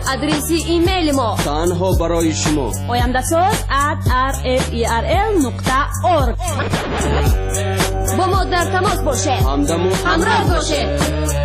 آدرس ایمیل ما تنها برای شما oyandasaz@refrl.org با ما در تماس باشه، همراه باشه.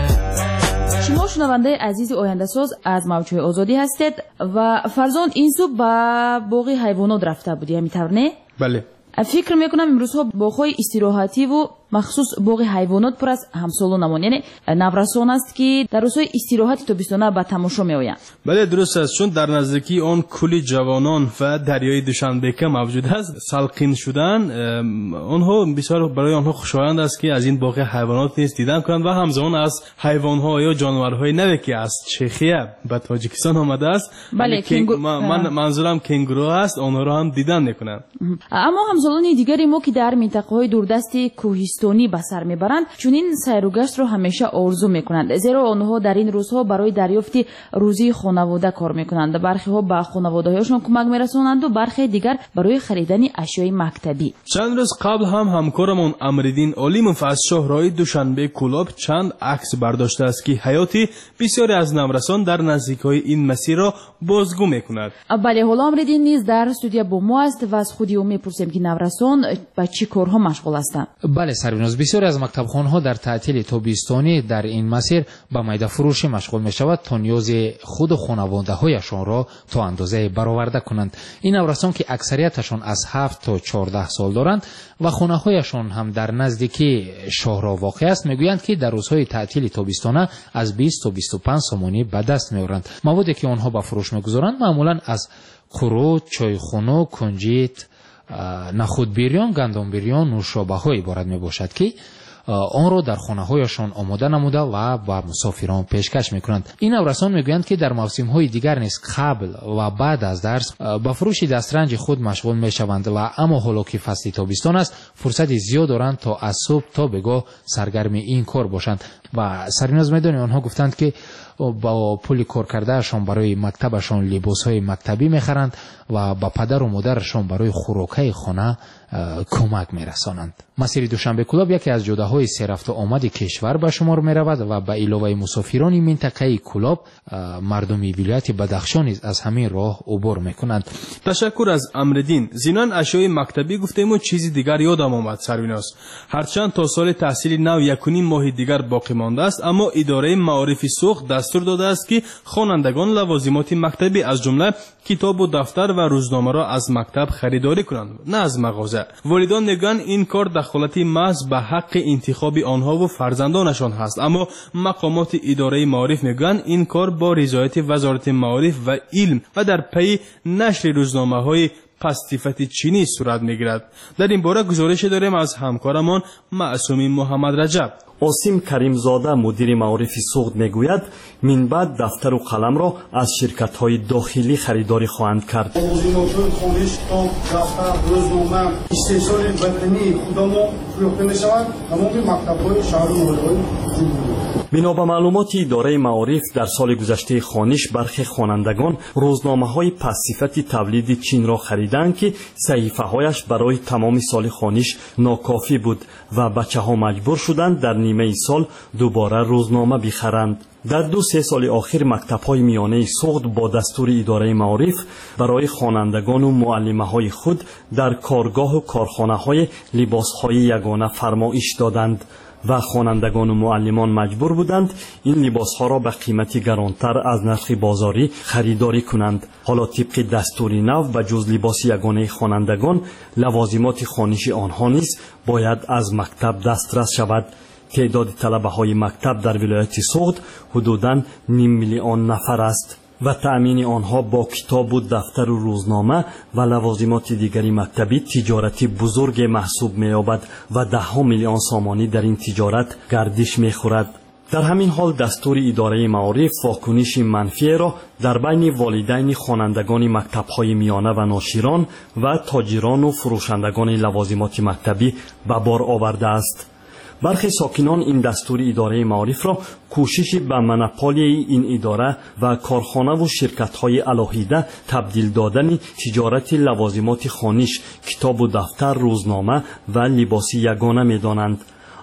شما شنونده عزیز آینده‌ساز از موجهای آزادی هستید و فرزان این صبح به باغ حیوانات رفته بودی، همینطور نه؟ بله. فکر میکنم امروزها باغ‌های استراحتی و مخصوص باغ حیوانات پر از همسالانمان، یعنی نورسان است که در روزهای استراحت تابستانه به تماشا میآیند. بله درست است، چون در نزدیکی آن کلی جوانان و دریای دوشنبه موجود است. سلقین شدن آنها بسیار برای آنها خوشایند است که از این باغ حیوانات نیز دیدن کنند و همزمان از حیوان‌ها یا جانورهای نوی که از چخیه به تاجیکستان آمده است. بله من منظورم کنگورو است، آنها را هم دیدن میکنند. اما همزمان دیگری ما که در منطقه‌های دوردست کوهستانی به سر میبرند چنین سیر و گشت را همیشه آرزو میکنند، زیرا آنها در این روزها برای دریافت روزی خانواده کار میکنند. برخی ها به خانواده‌هایشان کمک میرسانند و برخی دیگر برای خریدن اشیاء مکتبی. چند روز قبل هم همکارمون امردین علیموف از شهرهای دوشنبه کلاب چند عکس برداشته است که حیاتی بسیاری از نورسان در نزدیک‌های این مسیر را بازگو میکند. بله، حالا امردین نیز در استودیو با ما است و از خودی او میپرسیم که نورسان با چه کارها مشغول هستند. بله سربیناز، بسیاری از مکتبخانه‌ها در تعطیل تابستانی در این مسیر به میده فروشی مشغول می‌شود تا نیاز خود و خانواده‌هایشان را تا اندازه برآورده کنند. این نورسان که اکثریتشان از 7 تا 14 سال دارند و خانه‌هایشان هم در نزدیکی شهرها واقع است، میگویند که در روزهای تعطیل تابستانه از 20 تا 25 سومانی به دست می‌آورند. موادی که آنها به فروش می‌گذارند معمولاً از قرو، چایخانه، کنجیت، نخود بیریان، گندم بیریان، نوشابه ها عبارت می باشد که آن را در خانه هایشان آماده نموده و به مسافران پیشکش می کنند. این نورسان می گویند که در موسم های دیگر نیز قبل و بعد از درس به فروش دسترنج خود مشغول می شوند و اما حالا که فصل تابستان است فرصت زیاد دارند تا از صبح تا بگاه سرگرم این کار باشند. و سریناز میدانی آنها گفتند که با پول کار کردهشان برای مکتبشان لباسهای مکتبی میخرند و با پدر و مادرشان برای خوراکهای خانه کمک میرسانند. مسیر دوشنبه کلاب یکی از جاده‌های سررفت و آمد کشور به شمار میرود و به علاوه مسافران منطقه کلاب مردمی ولایت بدخشان نیز از همین راه عبور میکنند. تشکر از امردین. زینان اشیاء مکتبی گفتیم و چیزی دیگر یادم آمد سرویناس. هرچند تا سال تحصیل نو 1.5 ماه دیگر باقی مانده است، اما اداره معارف سوخت دستور داده است که خوانندگان لوازمات مکتبی از جمله کتاب و دفتر و روزنامه را از مکتب خریداری کنند، نه از مغازه. والدان میگن این کار دخالت محض به حق انتخاب آنها و فرزندانشان هست، اما مقامات اداره معارف میگن این کار با رضایت وزارت معارف و علم و در پی نشر روزنامه‌های پستیفت چینی صورت میگیرد. در این باره گزارش داریم از همکارمان معصومی محمد رجب. آسیم کریمزاده مدیر معارف سوخت میگوید من بعد دفتر و قلم را از شرکت‌های داخلی خریداری خواهند کرد. لوازمات خانش، کتاب، دفتر، روزنامه، استحصال بدنی خودمون فروخته میشوند. تمام مکتب‌های شهر و محله‌های بنا به معلومات اداره معارف در سال گذشته خانش برخی خوانندگان روزنامه‌های پس‌صفت تولید چین را خریدند که صحیفه‌هایش برای تمام سال خانش ناکافی بود و بچه‌ها مجبور شدند در نیمه سال دوباره روزنامه بخرند. در 2-3 سال آخر مکتب‌های میانه سوخت با دستور اداره معارف برای خوانندگان و معلمه‌های خود در کارگاه و کارخانه‌های لباس‌های یگانه فرمایش دادند و خوانندگان و معلمان مجبور بودند این لباس‌ها را به قیمتی گرانتر از نرخ بازاری خریداری کنند. حالا طبق دستور نو به جز لباس یگانه خوانندگان لوازمات خوانشی آنها نیز باید از مکتب دسترس شود. تعداد طلبه‌های مکتب در ولایت سوخت حدوداً 500,000 نفر است و تأمین آنها با کتاب و دفتر و روزنامه و لوازمات دیگری مکتبی تجارتی بزرگ محسوب می‌یابد و 10 میلیون سامانی در این تجارت گردش می‌خورد. در همین حال دستور اداره معارف واکنش منفی را در بین والدین خوانندگان مکتب‌های میانه و ناشران و تاجران و فروشندگان لوازمات مکتبی به بار آورده است. برخی ساکنان این دستور اداره معارف را کوشش به منپالی این اداره و کارخانه و شرکت‌های علاهیده تبدیل دادن تجارت لوازمات خوانش، کتاب و دفتر، روزنامه و لباس یگانه می‌دانند.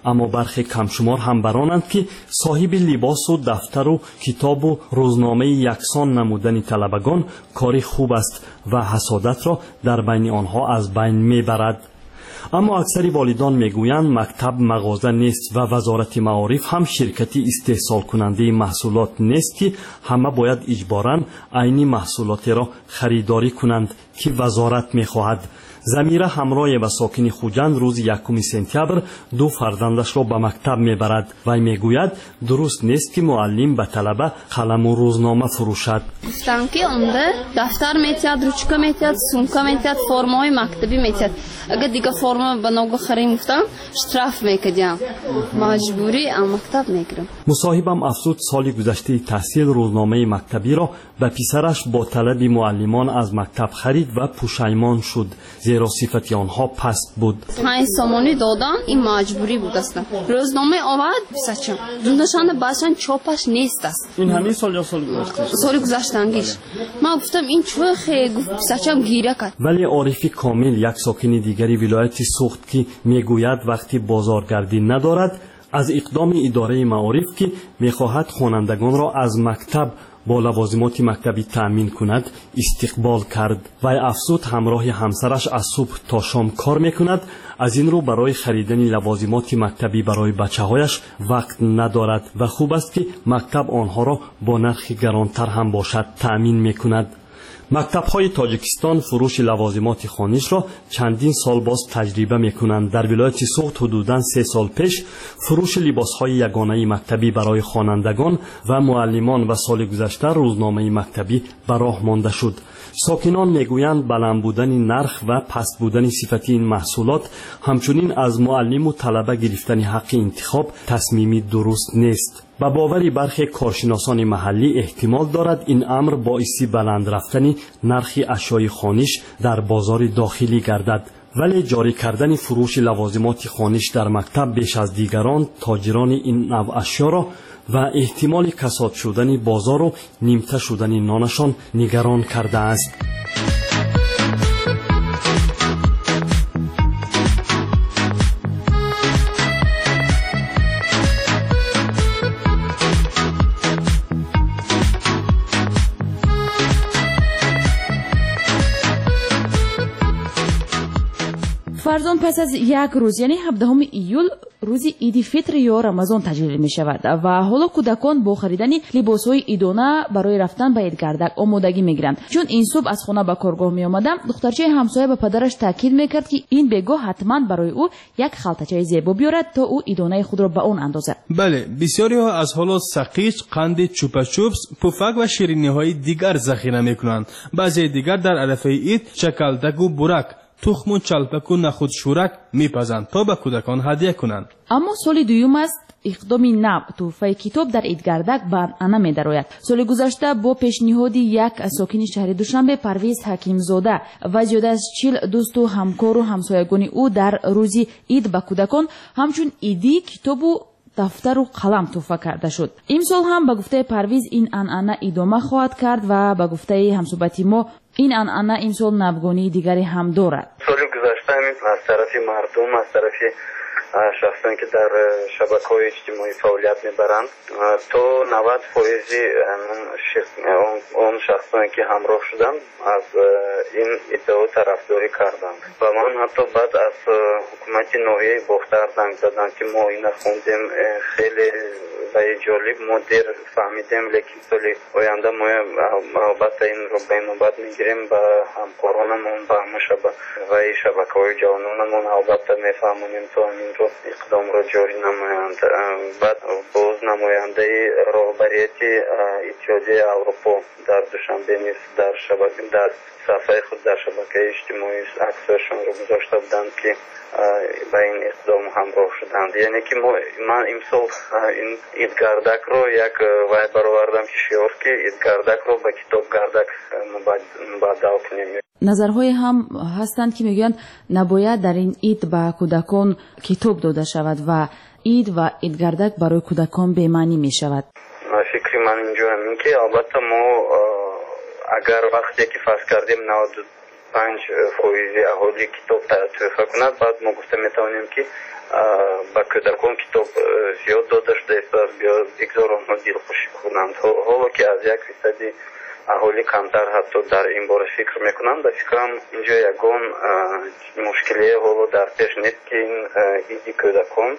аммо бархе камшумор ҳам баронанд ки соҳиби либосу дафтару китобу рӯзномаи яксон намудани талабагон кори хуб аст ва ҳасодатро дар байни онҳо аз байн мебарад. аммо аксари волидон мегӯянд мактаб мағоза нест ва вазорати маориф ҳам ширкати истеҳсолкунандаи маҳсулот нест ки ҳама бояд иҷборан айни маҳсулотеро харидорӣ кунанд ки вазорат мехоҳад. замира ҳамроҳе ва сокини хуҷанд рӯзи 1 сентябр 2 фарзандашро ба мактаб мебарад. вай мегӯяд дуруст нест ки муаллим ба талаба қаламу рӯзнома фурӯшад. гуфтам ки онда дафтар метиҳад, ручка метиҳад, сумка метиҳад, формаҳои мактабӣ метиҳад. агар дигар форма ба ногоҳ харем гуфтам штраф мекардям. маҷбурӣ аз мактаб мегирам. мусоҳибам афзуд соли гузаштаи таҳсил рӯзномаи мактабиро ба писараш бо талаби муаллимон аз мактаб харид ва пушаймон шуд, зеро сифати онҳо паст буд. 5 сомонӣ додам, ин маҷбурӣ будастам. рӯзнома овард писачам. ҷундашанда бачан чопаш нест аст. ин ҳамин сол ё соли гузашта? соли гузаштангиш. ман гуфтам ин чӯ хе гуфт писачам гира кард. вале орифи комил, як сокини дигари вилояти Суғд ки мегӯяд вақти бозоргардӣ надорад, аз иқдоми идораи маориф ки мехоҳад хонандагонро аз мактаб бо лавозимоти мактабӣ таъмин кунад истиқбол кард. вай афзуд ҳамроҳи ҳамсараш аз субҳ то шом кор мекунад, аз ин рӯ барои харидани лавозимоти мактабӣ барои бачаҳояш вақт надорад ва хуб аст ки мактаб онҳоро бо нархи гаронтар ҳам бошад таъмин мекунад. мактабҳои тоҷикистон фурӯши лавозимоти хонишро чандин сол боз таҷриба мекунанд. дар вилояти Суғд ҳудудан 3 сол пеш фурӯши либосҳои ягонаи мактабӣ барои хонандагон ва муаллимон ва соли гузашта рӯзномаи мактабӣ ба роҳ монда шуд. сокинон мегӯянд баланд будани нарх ва паст будани сифати ин маҳсулот ҳамчунин аз муаллиму талаба гирифтани ҳаққи интихоб тасмими дуруст нест. ба бовари бархе коршиносони маҳаллӣ эҳтимол дорад ин амр боиси баланд рафтани нархи ашёи хониш дар бозори дохилӣ гардад. вале ҷорӣ кардани фурӯши лавозимоти хониш дар мактаб беш аз дигарон тоҷирони ин нав ашёро ва эҳтимоли касод шудани бозору нимта шудани нонашон нигарон кардааст. фарзон пас аз як рӯз яъне 17 июл рӯзи иди фитр ё рамазон таҷлил мешавад ва ҳоло кӯдакон бо харидани либосҳои идона барои рафтан ба идгардак омодагӣ мегиранд. чун ин субҳ аз хона ба коргоҳ меомадам, духтарчаи ҳамсоя ба падараш таъкид мекард ки ин бегоҳ ҳатман барои ӯ як халтачаи зебо биёрад то ӯ идонаи худро ба он андозад. бале, бисёриҳо аз ҳоло сақич, қанди чупачупс, пуфак ва шириниҳои дигар захира мекунанд. баъзеи дигар дар арафаи ид чакалдагу бурак, тухму чалпаку нахудшурак мепазанд то ба кӯдакон ҳадия кунанд. аммо соли дуюм аст иқдоми нав тӯҳфаи китоб дар идгардак ба анъана медарояд. соли гузашта бо пешниҳоди як сокини шаҳри душанбе Парвиз Ҳакимзода ва зиёда аз 40 дӯсту ҳамкору ҳамсоягони ӯ дар рӯзи ид ба кӯдакон ҳамчун идӣ китобу дафтару қалам тӯҳфа карда шуд. имсол ҳам ба гуфтаи Парвиз ин анъана идома хоҳад кард ва ба гуфтаи ҳамсӯҳбати мо ин анъана имсол навгонии дигаре ҳам дорад. соли гузашта аз тарафи мардум, аз тарафи шахсон ки дар шабакаҳои иҷтимоӣ фаъолият мебаранд то 90% он шахсоне ки ҳамроҳ шуданд аз ин иддао тарафдорӣ карданд ва ман ҳатто баъд аз ҳукумати ноҳияи бохтар занг задам ки мо ина хондем, хеле ва ҷолиб мо дер фаҳмидем, лекин соли оянда мо албатта инро ба инобат мегирем ба ҳамкоронамон ба ва шабакаҳои ҷавононамон албатта мефаҳмонем то ҳамин роз иқдомро ҷорӣ намоянд. баъд боз намояндаи роҳбарияти иттиҳодияи аврупо дар душанбе низ дар сафҳаи худ дар шабакаи иҷтимоӣ аксҳояшонро гузошта буданд ки ба ин иқдом ҳамроҳ шуданд. яъне ки ман имсол ин идгардакро як вай баровардам ки шиёр ки идгардакро ба китобгардак мубаддал кунем. назарҳое ҳам ҳастанд ки мегӯянд набояд дар ин ид ба кӯдакон китоб дода шавад ва ид ва идгардак барои кӯдакон бемаънӣ мешавад. фикри ман инҷо ҳамин ки албатта мо агар вақте ки фарз кардем 95% аҳолӣ китоб тӯҳфа кунад, баъд мо гуфта метавонем ки ба кӯдакон китоб зиёд дода шудааст ва бигзор онҳо дилхушӣ кунанд. ҳоло ки аз 1% аҳолӣ камтар ҳатто дар ин бора фикр мекунанд, ба фикрам инҷо ягон мушкилие ҳоло дар пеш нест ки ин иди кӯдакон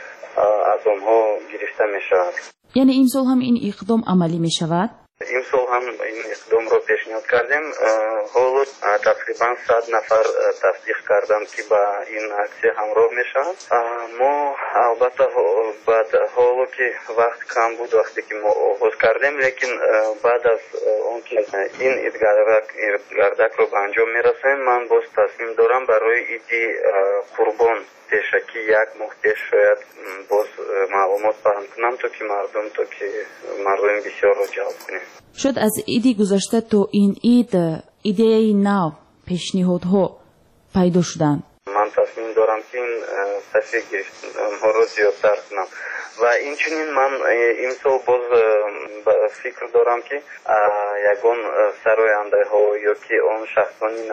аз онҳо гирифта мешавад. яъне имсол ҳам ин иқдом амалӣ мешавад? имсол ҳам ин иқдомро пешниҳод кардем. ҳоло тақрибан 100 нафар тасдиқ карданд ки ба ин аксия ҳамроҳ мешаванд. мо албатта баъд ҳоло ки вақт кам буд вақте ки мо оғоз кардем, лекин баъд аз он ки ин идгардакро ба анҷом мерасем, ман боз тасмим дорам барои иди қурбон пешакӣ 1 моҳ пеш шояд боз маълумот паҳн кунам, то ки мардуми бисёрро ҷалб кунем. шояд аз иди гузашта то ин ид идеяи нав, пешниҳодҳо пайдо шуданд. ман тасмим дорам ки ин сафи гирифтҳоро зиёдтар кунам ва инчунин ман имсол боз фикр дорам ки ягон сарояндаҳо ё ки он шахсони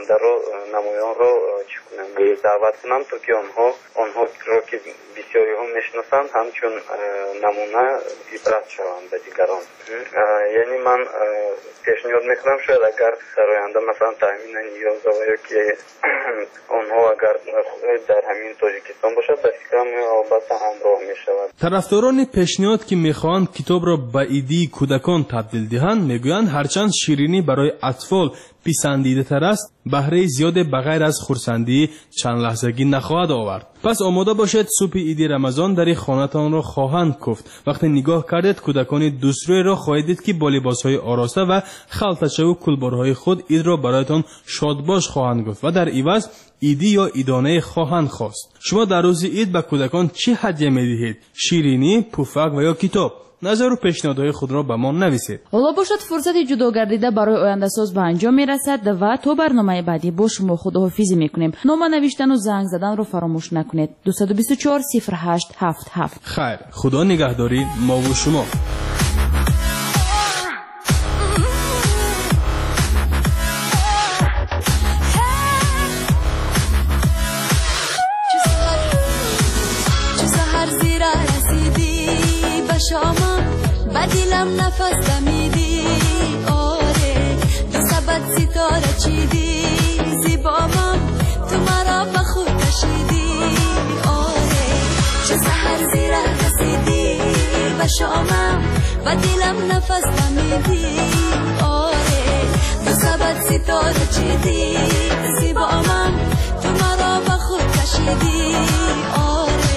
намоёнро чӣ кунам даъват кунам, то ки онҳоро ки бисёриҳо мешиносанд ҳамчун намуна ибрат шаванд ба дигарон. яъне ман пешниҳод мекунам шояд агар сароянда масалан таъминан ниёзова ё ки онҳо агар дар ҳамин тоҷикистон бошад, ба фикрам албатта ҳамроҳ мешавад. тарафдорони пешниҳод ки мехоҳанд китобро ба идии кӯдакон табдил диҳанд, мегӯянд ҳарчанд ширинӣ барои атфол писандидатар аст, баҳраи зиёде ба ғайр аз хурсандӣ чандлаҳзагӣ нахоҳад овард. пас омода бошед, субҳи иди рамазон дари хонатонро хоҳанд куфт. вақте нигоҳ кардед, кӯдакони дусрӯеро хоҳед дид ки бо либосҳои ороста ва халтачаву кулборҳои худ идро бароятон шодбош хоҳанд гуфт ва дар иваз иди ё идонае хоҳанд хост. шумо дар рӯзи ид ба кӯдакон чӣ ҳадя медиҳед? ширинӣ, пуфак ва ё китоб? назару пешниҳодҳои худро ба мо нависед. ҳоло бошад фурсати ҷудогардида барои ояндасоз ба анҷом мерасад ва то барномаи баъдӣ бо шумо худоҳофизӣ мекунем. нома навиштану занг заданро фаромӯш накунед. 224 08 77. хайр, худо нигаҳдори мову шумо. بدیلم نفس دمیدی آره دو سبت ستاره چیدی زیبامم تو مرا به خود کشیدی آره چه سحر زیره رسیدی به شامم بدیلم نفس دمیدی آره دو سبت ستاره چیدی زیبامم تو مرا به خود کشیدی آره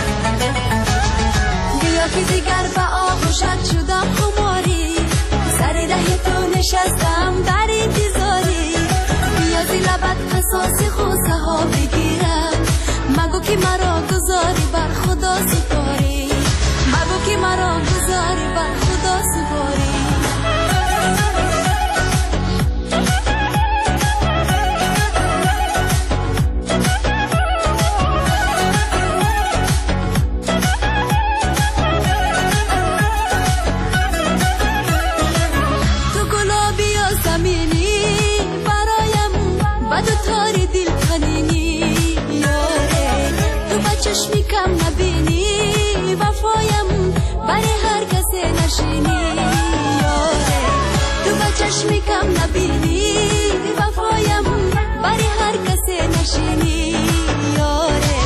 بیا که دیگر به آغوشت شدم خماری سر ره تو نشستم در انتظاری بیا زی لبت قصاص خوزه ها بگیرم مگو که مرا گذاری بر خدا سپاری مگو که مرا گذاری بر خدا سپاری چشمی کم نبینی وفایم برای هر کسی نشینی یاره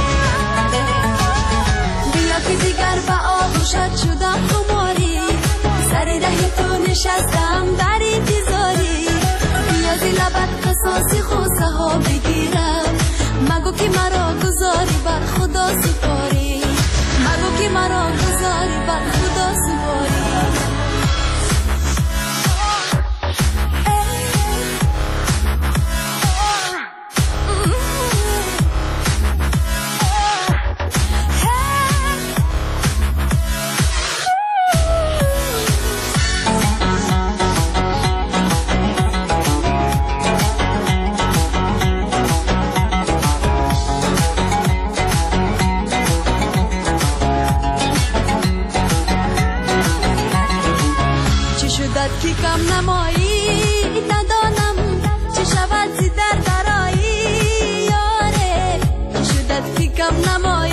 بیا که دیگر به آغوشت شدم خماری سر ره تو نشستم در انتظاری بیا زی لبت قصاص خوزه ها بگیرم مگو که مرا گذاری بر خدا سپاری مگو که مرا گذاری بر خدا سپاری که کم نمایی ندانم چه شود زی در برایی یاره شدت که کم نمایی